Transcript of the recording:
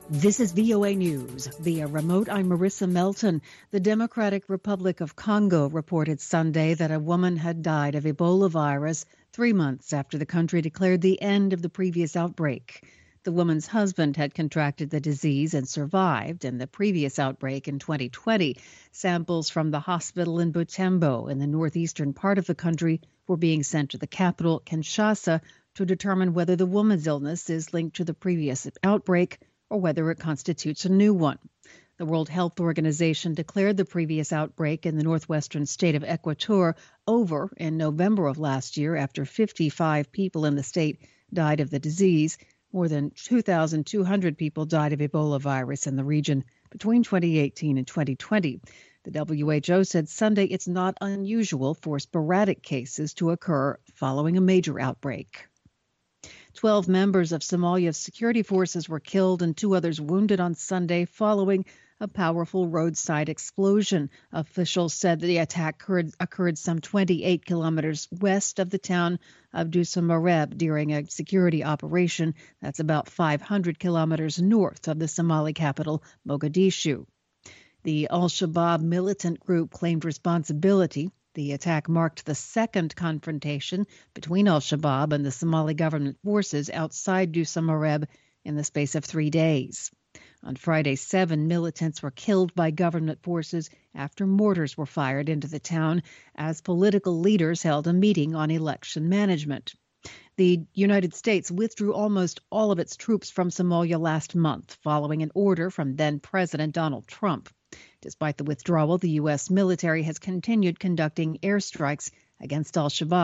This is VOA News. Via remote, I'm Marissa Melton. The Democratic Republic of Congo reported Sunday that a woman had died of Ebola virus 3 months after the country declared the end of the previous outbreak. The woman's husband had contracted the disease and survived in the previous outbreak in 2020. Samples from the hospital in Butembo in the northeastern part of the country were being sent to the capital, Kinshasa, to determine whether the woman's illness is linked to the previous outbreak or whether it constitutes a new one. The World Health Organization declared the previous outbreak in the northwestern state of Equateur over in November of last year after 55 people in the state died of the disease. More than 2,200 people died of Ebola virus in the region between 2018 and 2020. The WHO said Sunday it's not unusual for sporadic cases to occur following a major outbreak. 12 members of Somalia's security forces were killed and 2 others wounded on Sunday following a powerful roadside explosion. Officials said the attack occurred some 28 kilometers west of the town of Dusamareb during a security operation that's about 500 kilometers north of the Somali capital, Mogadishu. The Al-Shabaab militant group claimed responsibility. The attack marked the second confrontation between al-Shabaab and the Somali government forces outside Dusamareb in the space of 3 days. On Friday, 7 militants were killed by government forces after mortars were fired into the town as political leaders held a meeting on election management. The United States withdrew almost all of its troops from Somalia last month, following an order from then-President Donald Trump. Despite the withdrawal, the U.S. military has continued conducting airstrikes against al-Shabaab